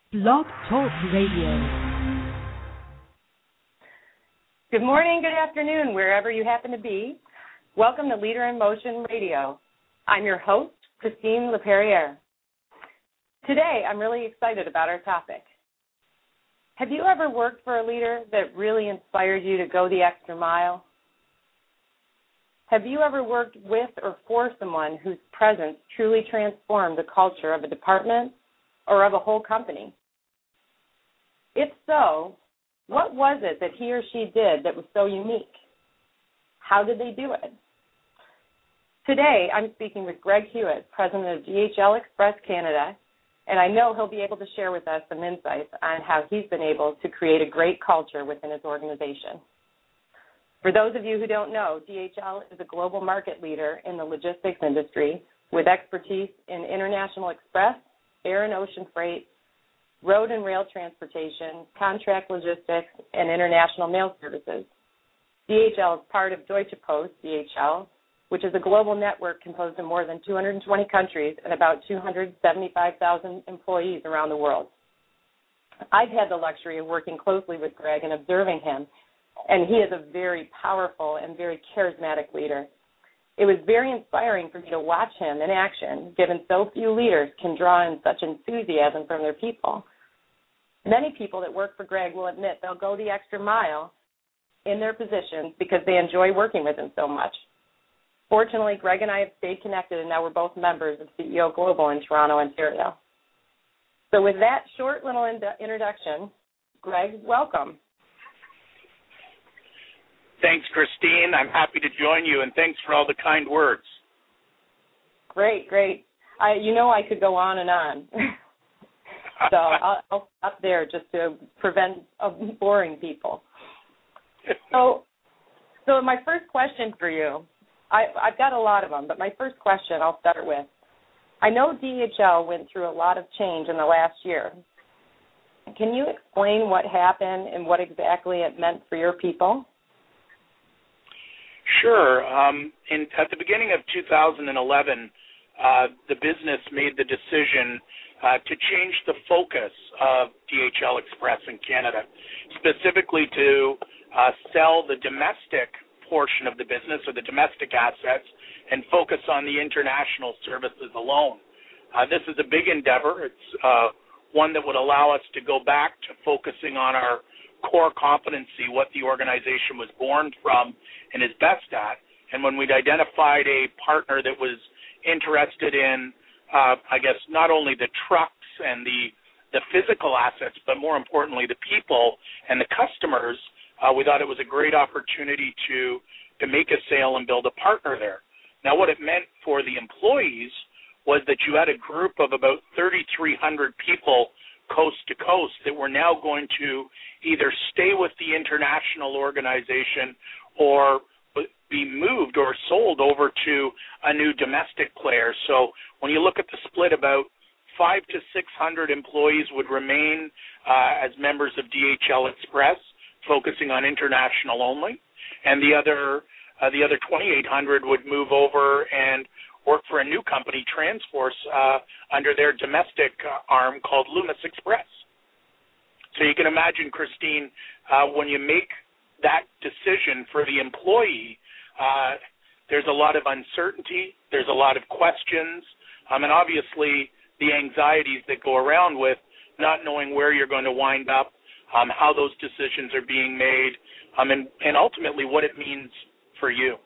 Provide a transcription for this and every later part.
Blog Talk Radio. Good morning, good afternoon, wherever you happen to be. Welcome to Leader in Motion Radio. I'm your host, Christine LePerriere. Today, I'm really excited about our topic. Have you ever worked for a leader that really inspired you to go the extra mile? Have you ever worked with or for someone whose presence truly transformed the culture of a department or of a whole company? If so, what was it that he or she did that was so unique? How did they do it? Today, I'm speaking with Greg Hewitt, president of DHL Express Canada, and I know he'll be able to share with us some insights on how he's been able to create a great culture within his organization. For those of you who don't know, DHL is a global market leader in the logistics industry with expertise in international express, air and ocean freight, road and rail transportation, contract logistics, and international mail services. DHL is part of Deutsche Post, DHL, which is a global network composed of more than 220 countries and about 275,000 employees around the world. I've had the luxury of working closely with Greg and observing him, and he is a very powerful and very charismatic leader. It was very inspiring for me to watch him in action, given so few leaders can draw in such enthusiasm from their people. Many people that work for Greg will admit they'll go the extra mile in their positions because they enjoy working with him so much. Fortunately, Greg and I have stayed connected, and now we're both members of CEO Global in Toronto, Ontario. So with that short little introduction, Greg, welcome. Thanks, Christine. I'm happy to join you, and thanks for all the kind words. Great. I could go on and on. So I'll stop there just to prevent boring people. So my first question for you, I've got a lot of them, but my first question I'll start with. I know DHL went through a lot of change in the last year. Can you explain what happened and what exactly it meant for your people? Sure. At the beginning of 2011, the business made the decision to change the focus of DHL Express in Canada, specifically to sell the domestic portion of the business or the domestic assets and focus on the international services alone. This is a big endeavor. It's one that would allow us to go back to focusing on our core competency, what the organization was born from and is best at. And when we'd identified a partner that was interested in, not only the trucks and the physical assets, but more importantly, the people and the customers, we thought it was a great opportunity to make a sale and build a partner there. Now, what it meant for the employees was that you had a group of about 3,300 people coast to coast that were now going to either stay with the international organization or be moved or sold over to a new domestic player. So when you look at the split, about 500 to 600 employees would remain as members of DHL Express, focusing on international only, and the other 2,800 would move over and work for a new company, Transforce, under their domestic arm called Loomis Express. So you can imagine, Christine, when you make that decision for the employee, there's a lot of uncertainty, there's a lot of questions, and obviously the anxieties that go around with not knowing where you're going to wind up, how those decisions are being made, and ultimately what it means for you.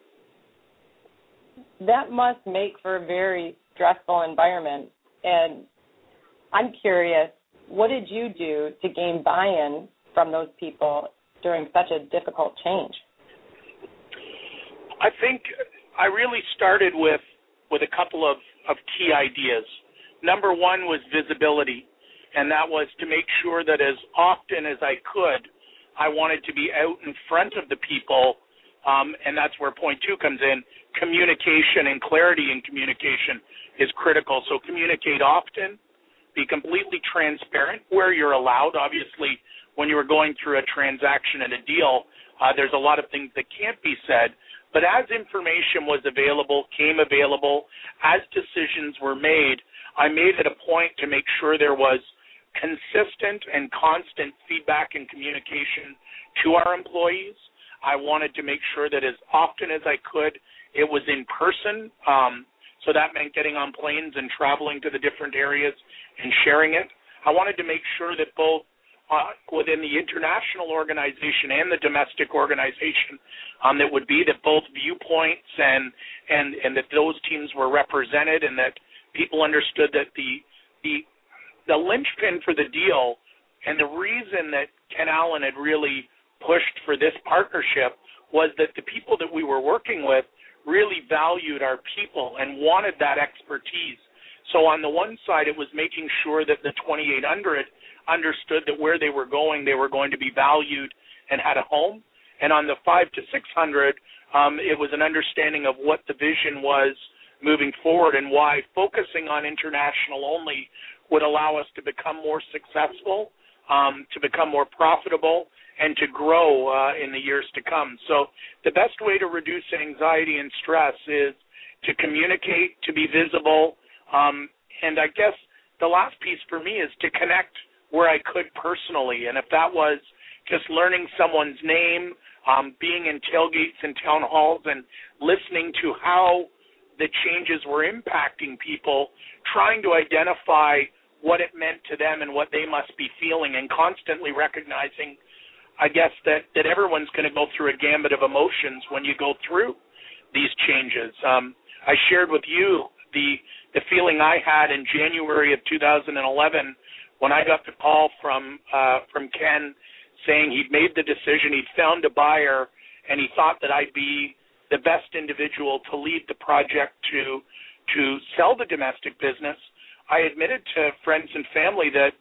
That must make for a very stressful environment. And I'm curious, what did you do to gain buy-in from those people during such a difficult change? I think I really started with a couple of key ideas. Number one was visibility, and that was to make sure that as often as I could, I wanted to be out in front of the people, and that's where point two comes in. Communication and clarity in communication is critical. So communicate often, be completely transparent where you're allowed. Obviously, when you were going through a transaction and a deal, there's a lot of things that can't be said. But as information was available, as decisions were made, I made it a point to make sure there was consistent and constant feedback and communication to our employees. I wanted to make sure that as often as I could, it was in person. So that meant getting on planes and traveling to the different areas and sharing it. I wanted to make sure that both within the international organization and the domestic organization, that would be that both viewpoints and that those teams were represented, and that people understood that the linchpin for the deal and the reason that Ken Allen had really pushed for this partnership was that the people that we were working with really valued our people and wanted that expertise. So on the one side, it was making sure that the 2800 understood that where they were going to be valued and had a home. And on the 5 to 600, it was an understanding of what the vision was moving forward and why focusing on international only would allow us to become more successful, to become more profitable, and to grow in the years to come. So the best way to reduce anxiety and stress is to communicate, to be visible, and I guess the last piece for me is to connect where I could personally. And if that was just learning someone's name, being in tailgates and town halls and listening to how the changes were impacting people, trying to identify what it meant to them and what they must be feeling, and constantly recognizing, I guess, that everyone's going to go through a gambit of emotions when you go through these changes. I shared with you the feeling I had in January of 2011 when I got the call from Ken saying he'd made the decision, he'd found a buyer, and he thought that I'd be the best individual to lead the project to sell the domestic business. I admitted to friends and family that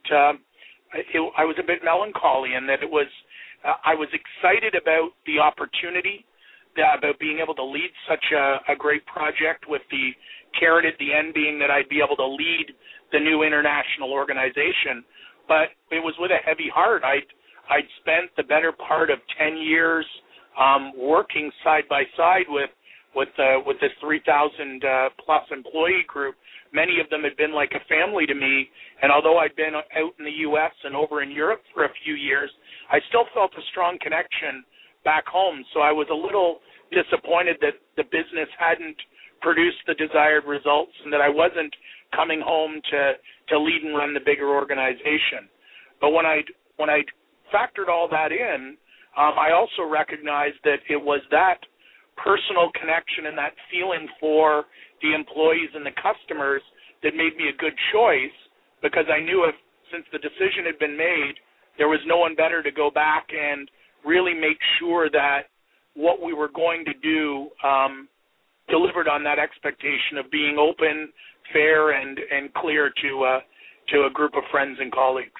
I was a bit melancholy, and that I was excited about the opportunity, about being able to lead such a great project, with the carrot at the end being that I'd be able to lead the new international organization. But it was with a heavy heart. I'd spent the better part of 10 years working side by side with this 3,000 plus employee group. Many of them had been like a family to me, and although I'd been out in the U.S. and over in Europe for a few years, I still felt a strong connection back home. So I was a little disappointed that the business hadn't produced the desired results, and that I wasn't coming home to lead and run the bigger organization. But when I'd factored all that in, I also recognized that it was that personal connection and that feeling for the employees and the customers that made me a good choice, because I knew since the decision had been made, there was no one better to go back and really make sure that what we were going to do delivered on that expectation of being open, fair, and clear to a group of friends and colleagues.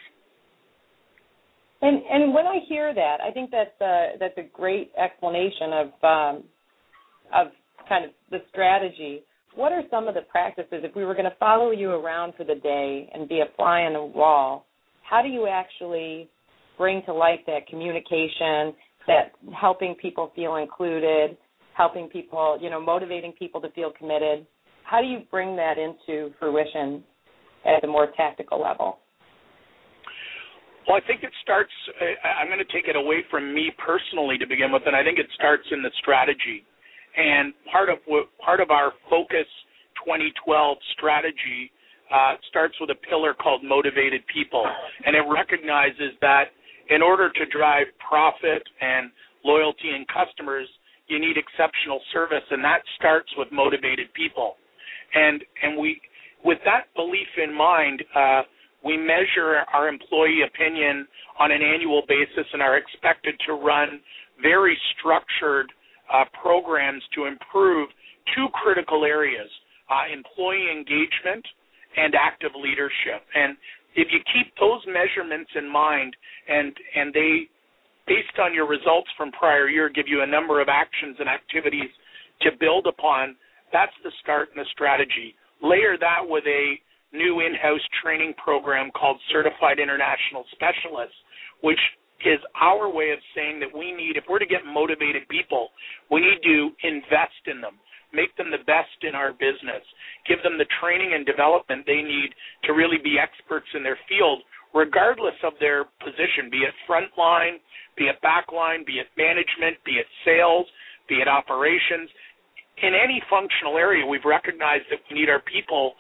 And when I hear that, I think that's a great explanation of kind of the strategy. What are some of the practices, if we were going to follow you around for the day and be a fly on the wall, how do you actually bring to light that communication, that helping people feel included, helping people, motivating people to feel committed? How do you bring that into fruition at a more tactical level? Well, I think it starts, I'm going to take it away from me personally to begin with, and I think it starts in the strategy. And part of our Focus 2012 strategy starts with a pillar called Motivated People. And it recognizes that in order to drive profit and loyalty in customers, you need exceptional service, and that starts with motivated people. And we, with that belief in mind, we measure our employee opinion on an annual basis and are expected to run very structured programs to improve two critical areas, employee engagement and active leadership. And if you keep those measurements in mind, and they, based on your results from prior year, give you a number of actions and activities to build upon, that's the start and the strategy. Layer that with a new in-house training program called Certified International Specialists, which is our way of saying that we need, if we're to get motivated people, we need to invest in them, make them the best in our business, give them the training and development they need to really be experts in their field, regardless of their position, be it frontline, be it backline, be it management, be it sales, be it operations. In any functional area, we've recognized that we need our people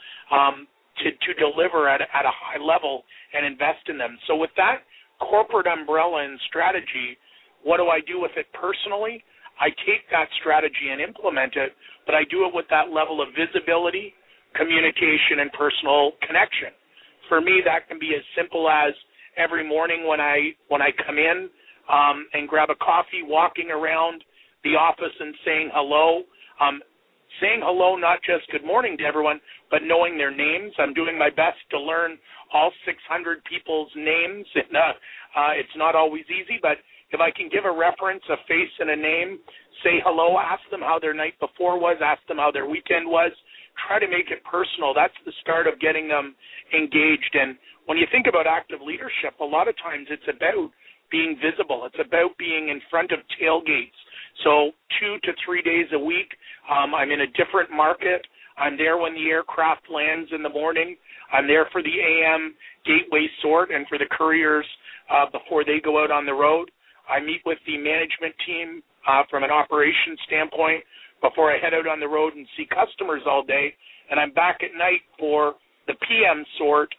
to deliver at a high level and invest in them. So with that corporate umbrella and strategy, what do I do with it personally? I take that strategy and implement it, but I do it with that level of visibility, communication, and personal connection. For me, that can be as simple as every morning when I come in and grab a coffee, walking around the office and saying hello. Saying hello, not just good morning to everyone, but knowing their names. I'm doing my best to learn all 600 people's names. It's not always easy, but if I can give a reference, a face, and a name, say hello, ask them how their night before was, ask them how their weekend was, try to make it personal. That's the start of getting them engaged. And when you think about active leadership, a lot of times it's about being visible. It's about being in front of tailgates. So 2 to 3 days a week, I'm in a different market. I'm there when the aircraft lands in the morning. I'm there for the AM gateway sort and for the couriers before they go out on the road. I meet with the management team from an operations standpoint before I head out on the road and see customers all day. And I'm back at night for the PM sort,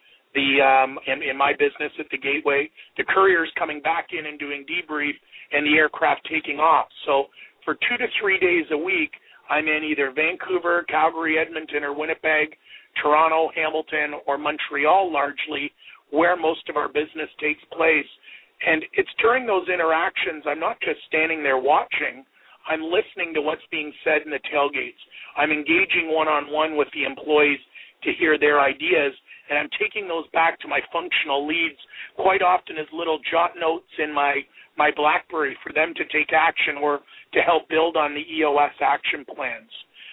in my business at the gateway, the couriers coming back in and doing debrief, and the aircraft taking off. So for 2 to 3 days a week, I'm in either Vancouver, Calgary, Edmonton, or Winnipeg, Toronto, Hamilton, or Montreal largely, where most of our business takes place. And it's during those interactions, I'm not just standing there watching, I'm listening to what's being said in the tailgates. I'm engaging one-on-one with the employees to hear their ideas, and I'm taking those back to my functional leads quite often as little jot notes in my BlackBerry for them to take action or to help build on the EOS action plans.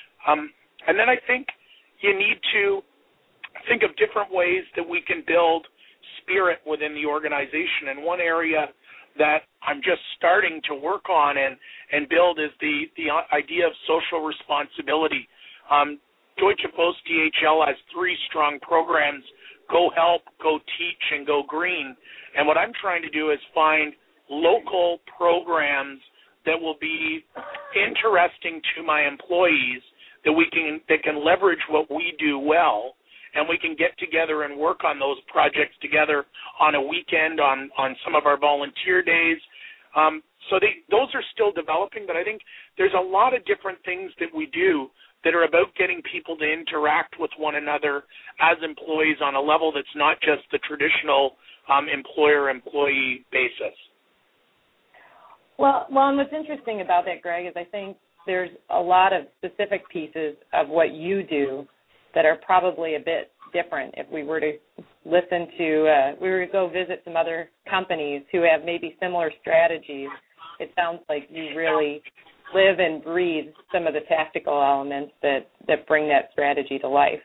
And then I think you need to think of different ways that we can build spirit within the organization. And one area that I'm just starting to work on and build is the idea of social responsibility. Deutsche Post DHL has 3 strong programs: Go Help, Go Teach, and Go Green. And what I'm trying to do is find local programs that will be interesting to my employees, that can leverage what we do well, and we can get together and work on those projects together on a weekend, on some of our volunteer days. So those are still developing, but I think there's a lot of different things that we do that are about getting people to interact with one another as employees on a level that's not just the traditional employer-employee basis. Well, and what's interesting about that, Greg, is I think there's a lot of specific pieces of what you do that are probably a bit different. If we were to listen to, we were to go visit some other companies who have maybe similar strategies, it sounds like you really live and breathe some of the tactical elements that bring that strategy to life.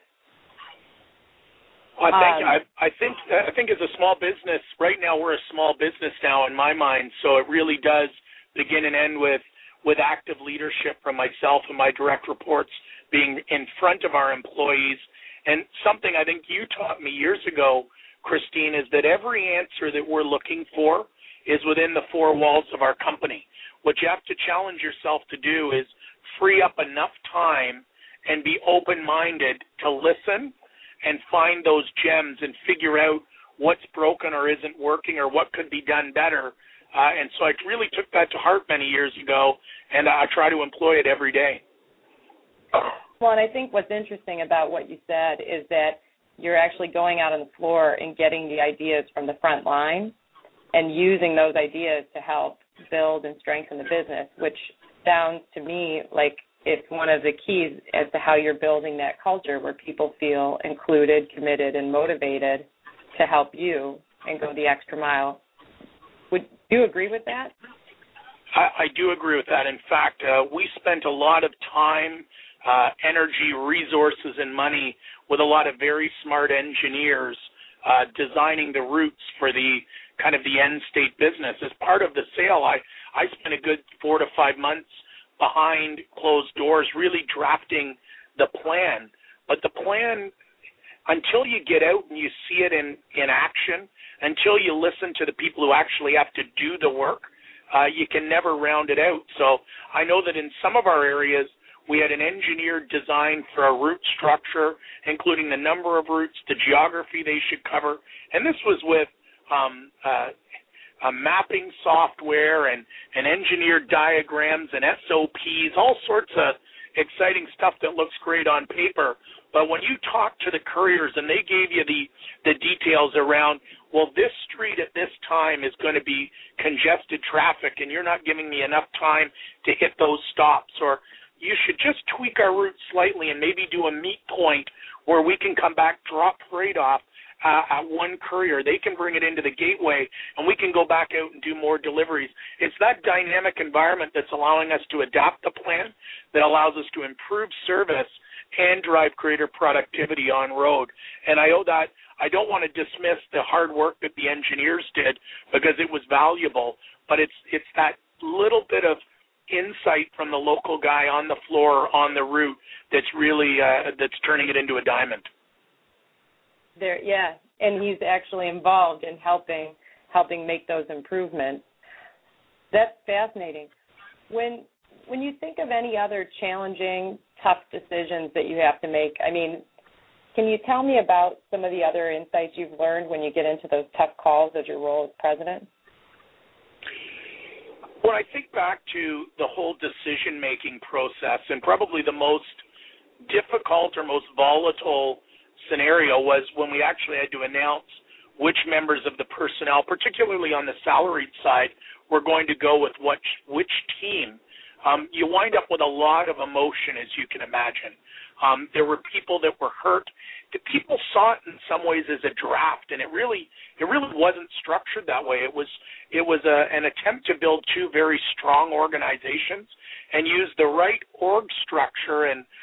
Well, I think as a small business, right now we're a small business now in my mind, so it really does begin and end with active leadership from myself and my direct reports being in front of our employees. And something I think you taught me years ago, Christine, is that every answer that we're looking for is within the 4 walls of our company. What you have to challenge yourself to do is free up enough time and be open-minded to listen and find those gems and figure out what's broken or isn't working or what could be done better. And so I really took that to heart many years ago, and I try to employ it every day. Well, and I think what's interesting about what you said is that you're actually going out on the floor and getting the ideas from the front line and using those ideas to help build and strengthen the business, which sounds to me like it's one of the keys as to how you're building that culture where people feel included, committed, and motivated to help you and go the extra mile. Would you agree with that? I do agree with that. In fact, we spent a lot of time, energy, resources, and money with a lot of very smart engineers designing the routes for the kind of the end state business. As part of the sale, I spent a good 4 to 5 months behind closed doors really drafting the plan. But the plan, until you get out and you see it in action, until you listen to the people who actually have to do the work, you can never round it out. So I know that in some of our areas, we had an engineered design for a route structure, including the number of routes, the geography they should cover, and this was with a mapping software and engineered diagrams and SOPs, all sorts of exciting stuff that looks great on paper. But when you talk to the couriers and they gave you the details around, well, this street at this time is going to be congested traffic and you're not giving me enough time to hit those stops, or you should just tweak our route slightly and maybe do a meet point where we can come back, drop freight off at one courier. They can bring it into the gateway, and we can go back out and do more deliveries. It's that dynamic environment that's allowing us to adapt the plan, that allows us to improve service and drive greater productivity on road. And I don't want to dismiss the hard work that the engineers did, because it was valuable, but it's that little bit of insight from the local guy on the floor, on the route, that's really that's turning it into a diamond. Yeah, and he's actually involved in helping make those improvements. That's fascinating. When you think of any other challenging, tough decisions that you have to make, I mean, can you tell me about some of the other insights you've learned when you get into those tough calls as your role as president? When I think back to the whole decision-making process, and probably the most difficult or most volatile scenario was when we actually had to announce which members of the personnel, particularly on the salaried side, were going to go with which team. You wind up with a lot of emotion, as you can imagine. There were people that were hurt. The people saw it in some ways as a draft, and it really wasn't structured that way. It was an attempt to build two very strong organizations and use the right org structure and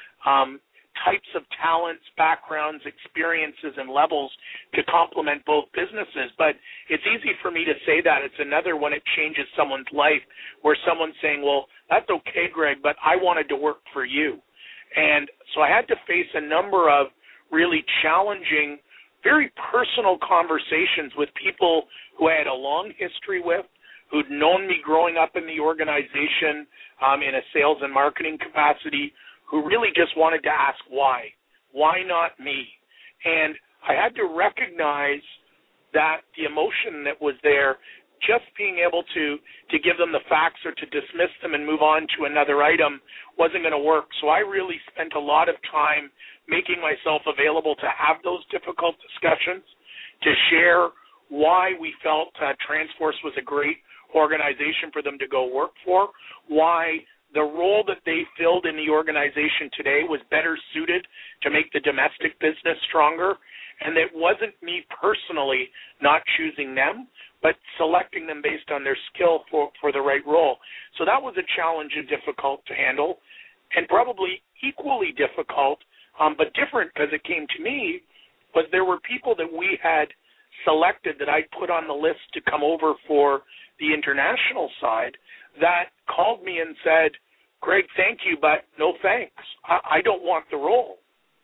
types of talents, backgrounds, experiences, and levels to complement both businesses. But it's easy for me to say that. It's another when it changes someone's life, where someone's saying, well, that's okay, Greg, but I wanted to work for you. And so I had to face a number of really challenging, very personal conversations with people who I had a long history with, who'd known me growing up in the organization in a sales and marketing capacity, who really just wanted to ask why. Why not me? And I had to recognize that the emotion that was there, just being able to give them the facts or to dismiss them and move on to another item wasn't going to work. So I really spent a lot of time making myself available to have those difficult discussions, to share why we felt TransForce was a great organization for them to go work for, why the role that they filled in the organization today was better suited to make the domestic business stronger, and that wasn't me personally not choosing them, but selecting them based on their skill for the right role. So that was a challenge and difficult to handle, and probably equally difficult, but different because it came to me, was there were people that we had selected that I put on the list to come over for the international side that called me and said, Greg, thank you, but no thanks. I don't want the role.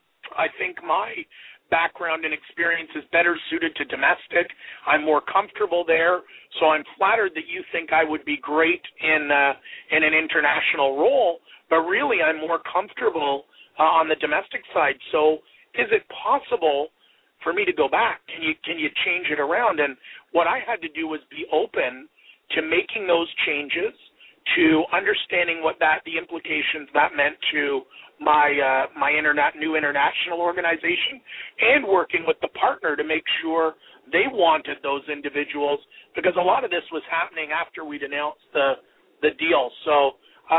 I think my background and experience is better suited to domestic. I'm more comfortable there, so I'm flattered that you think I would be great in an international role, but really I'm more comfortable on the domestic side. So is it possible for me to go back? Can you change it around? And what I had to do was be open to making those changes, to understanding what the implications that meant to my new international organization, and working with the partner to make sure they wanted those individuals, because a lot of this was happening after we'd announced the deal. So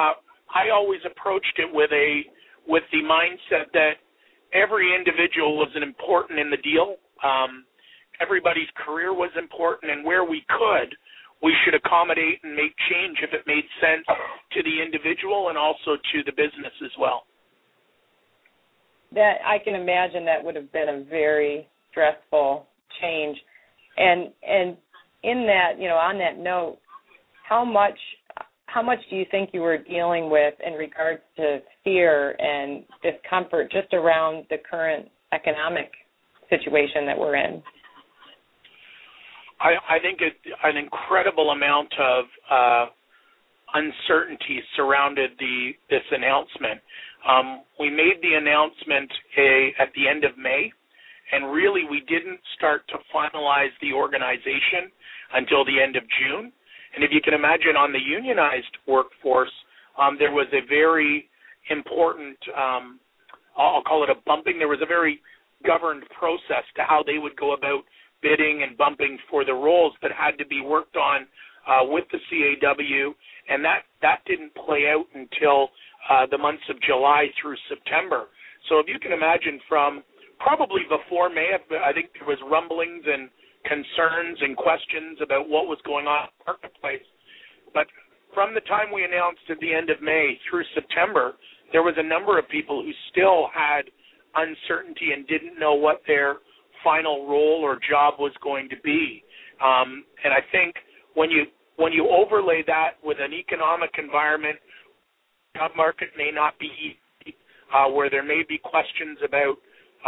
I always approached it with the mindset that every individual was important in the deal. Everybody's career was important, and where we could, we should accommodate and make change if it made sense to the individual and also to the business as well. That I can imagine that would have been a very stressful change. And in that, on that note, how much do you think you were dealing with in regards to fear and discomfort just around the current economic situation that we're in? I think an incredible amount of uncertainty surrounded this announcement. We made the announcement at the end of May, and really we didn't start to finalize the organization until the end of June. And if you can imagine, on the unionized workforce, there was a very important, I'll call it a bumping, there was a very governed process to how they would go about bidding and bumping for the roles that had to be worked on with the CAW, and that didn't play out until the months of July through September. So if you can imagine, from probably before May, I think there was rumblings and concerns and questions about what was going on in the marketplace. But from the time we announced at the end of May through September, there was a number of people who still had uncertainty and didn't know what their final role or job was going to be. And I think when you overlay that with an economic environment, job market may not be easy, where there may be questions about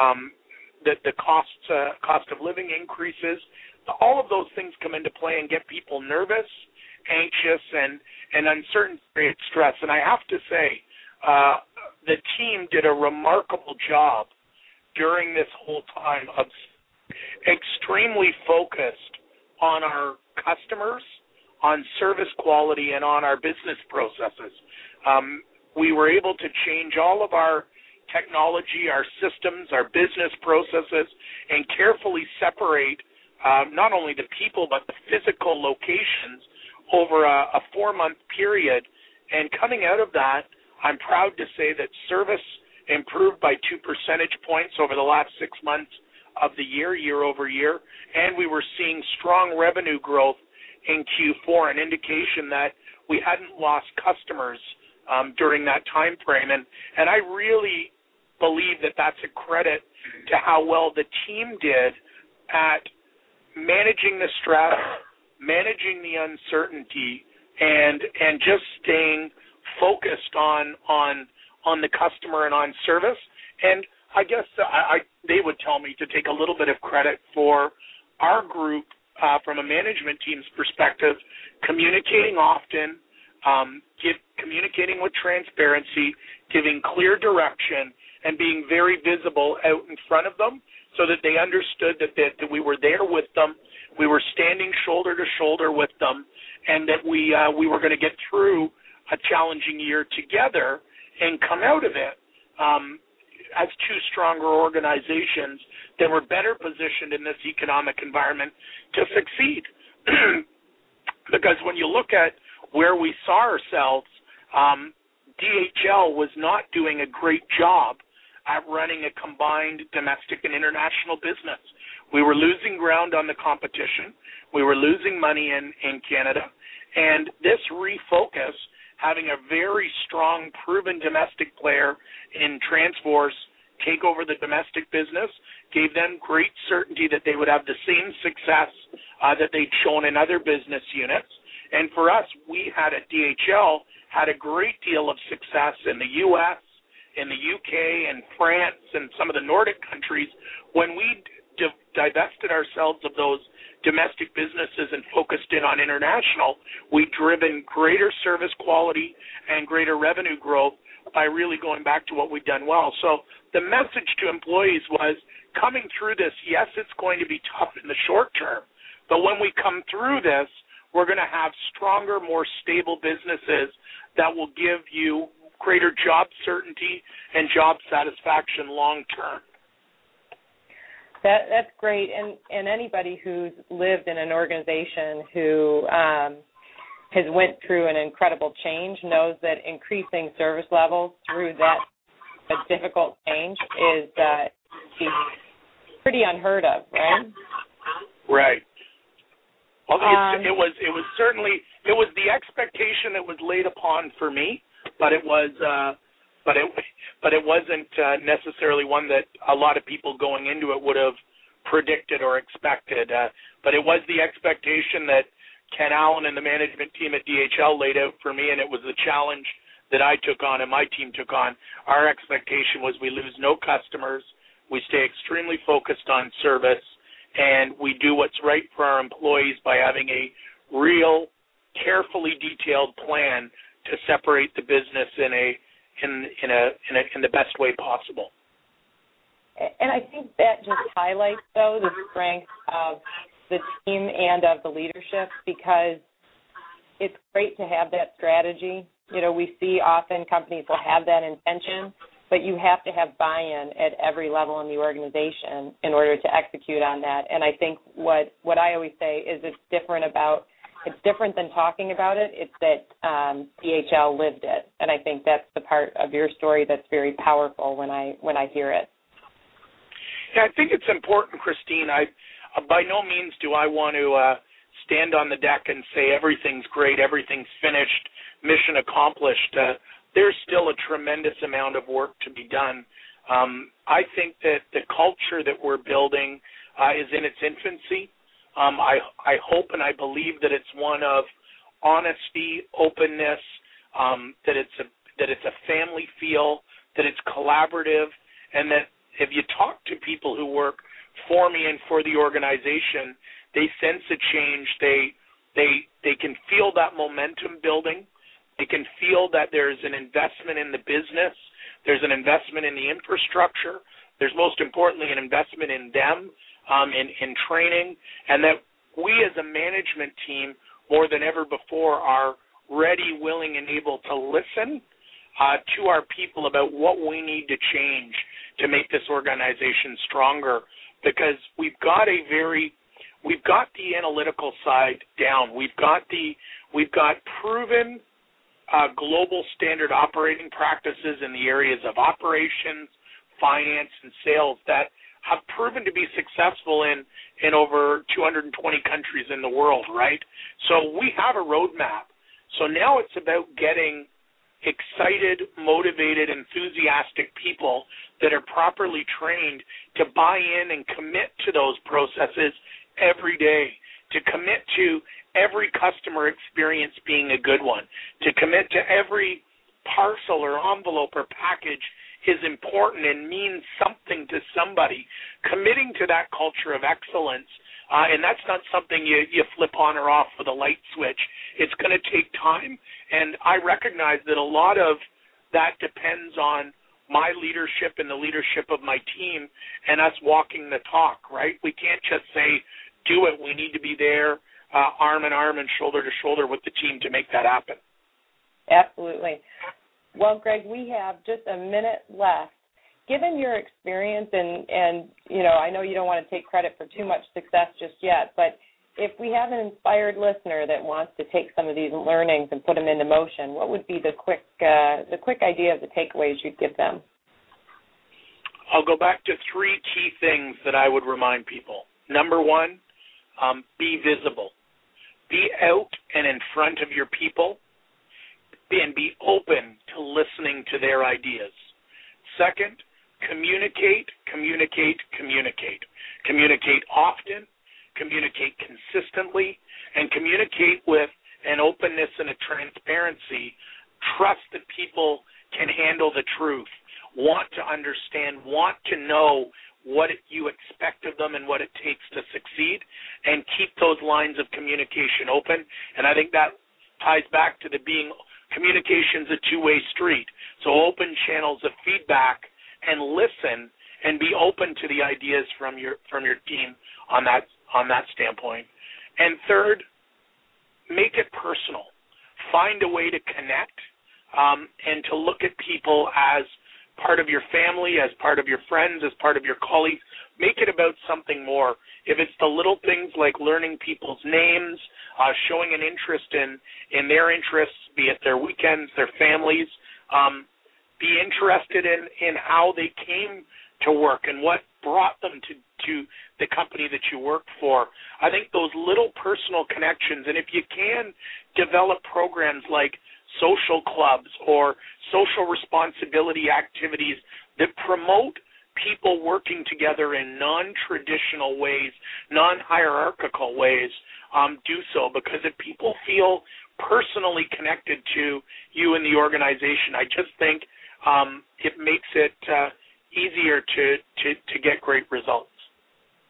the cost of living increases. All of those things come into play and get people nervous, anxious, and uncertain, create stress. And I have to say, the team did a remarkable job during this whole time of extremely focused on our customers, on service quality, and on our business processes. We were able to change all of our technology, our systems, our business processes, and carefully separate not only the people but the physical locations over a 4-month period. And coming out of that, I'm proud to say that service improved by 2 percentage points over the last 6 months of the year over year, and we were seeing strong revenue growth in Q4, an indication that we hadn't lost customers during that time frame. And I really believe that that's a credit to how well the team did at managing the stress, managing the uncertainty, and just staying focused on the customer and on service. And I guess they would tell me to take a little bit of credit for our group from a management team's perspective, communicating often, communicating with transparency, giving clear direction, and being very visible out in front of them so that they understood that we were there with them, we were standing shoulder to shoulder with them, and that we were going to get through a challenging year together and come out of it as two stronger organizations that were better positioned in this economic environment to succeed. Because when you look at where we saw ourselves, DHL was not doing a great job at running a combined domestic and international business. We were losing ground on the competition. We were losing money in Canada. And this refocus, having a very strong, proven domestic player in TransForce take over the domestic business, gave them great certainty that they would have the same success that they'd shown in other business units. And for us, we had at DHL had a great deal of success in the U.S., in the UK, and France, and some of the Nordic countries. When we divested ourselves of those domestic businesses and focused in on international, we've driven greater service quality and greater revenue growth by really going back to what we've done well. So the message to employees was, coming through this, yes, it's going to be tough in the short term, but when we come through this, we're going to have stronger, more stable businesses that will give you greater job certainty and job satisfaction long term. That's great, and anybody who's lived in an organization who has went through an incredible change knows that increasing service levels through that a difficult change is pretty unheard of, right? Right. Well, it was certainly the expectation that was laid upon for me, but it wasn't necessarily one that a lot of people going into it would have predicted or expected. But it was the expectation that Ken Allen and the management team at DHL laid out for me, and it was the challenge that I took on and my team took on. Our expectation was we lose no customers, we stay extremely focused on service, and we do what's right for our employees by having a real, carefully detailed plan to separate the business in the best way possible. And I think that just highlights, though, the strength of the team and of the leadership, because it's great to have that strategy. You know, we see often companies will have that intention, but you have to have buy-in at every level in the organization in order to execute on that. And I think what I always say is it's different than talking about it. It's that DHL lived it. And I think that's the part of your story that's very powerful when I hear it. Yeah, I think it's important, Christine. By no means do I want to stand on the deck and say everything's great, everything's finished, mission accomplished. There's still a tremendous amount of work to be done. I think that the culture that we're building is in its infancy. I hope and I believe that it's one of honesty, openness, that it's a family feel, that it's collaborative, and that if you talk to people who work for me and for the organization, they sense a change. They can feel that momentum building. They can feel that there's an investment in the business. There's an investment in the infrastructure. There's most importantly an investment in them, in training, and that we as a management team more than ever before are ready, willing, and able to listen to our people about what we need to change to make this organization stronger, because we've got the analytical side down. We've got proven global standard operating practices in the areas of operations, finance, and sales that have proven to be successful in over 220 countries in the world, right? So we have a roadmap. So now it's about getting excited, motivated, enthusiastic people that are properly trained to buy in and commit to those processes every day, to commit to every customer experience being a good one, to commit to every parcel or envelope or package is important and means something to somebody, committing to that culture of excellence. And that's not something you flip on or off with a light switch. It's going to take time, and I recognize that a lot of that depends on my leadership and the leadership of my team and us walking the talk, right? We can't just say, do it. We need to be there arm in arm and shoulder to shoulder with the team to make that happen. Absolutely. Well, Greg, we have just a minute left. Given your experience, and you know, I know you don't want to take credit for too much success just yet, but if we have an inspired listener that wants to take some of these learnings and put them into motion, what would be the quick idea of the takeaways you'd give them? I'll go back to 3 key things that I would remind people. Number 1, be visible. Be out and in front of your people, and be open to listening to their ideas. Second, communicate. Communicate often, communicate consistently, and communicate with an openness and a transparency. Trust that people can handle the truth, want to understand, want to know what you expect of them and what it takes to succeed, and keep those lines of communication open. And I think that ties back to communication's a two-way street. So open channels of feedback and listen and be open to the ideas from your team on that standpoint. And third, make it personal. Find a way to connect and to look at people as part of your family, as part of your friends, as part of your colleagues. Make it about something more. If it's the little things like learning people's names, showing an interest in their interests, be it their weekends, their families, be interested in how they came to work and what brought them to the company that you work for. I think those little personal connections, and if you can develop programs like social clubs or social responsibility activities that promote people working together in non-traditional ways, non-hierarchical ways, do so, because if people feel personally connected to you and the organization, I just think it makes it easier to get great results.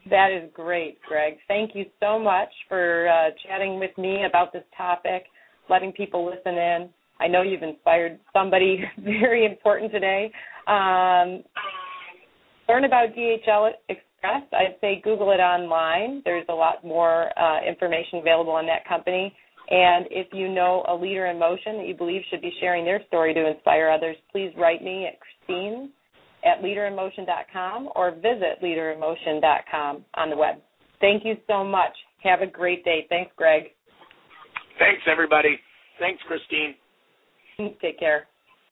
That is great, Greg. Thank you so much for chatting with me about this topic, letting people listen in. I know you've inspired somebody very important today. Learn about DHL Express. I'd say Google it online. There's a lot more information available on that company. And if you know a leader in motion that you believe should be sharing their story to inspire others, please write me at Christine@leaderinmotion.com or visit leaderinmotion.com on the web. Thank you so much. Have a great day. Thanks, Greg. Thanks, everybody. Thanks, Christine. Take care.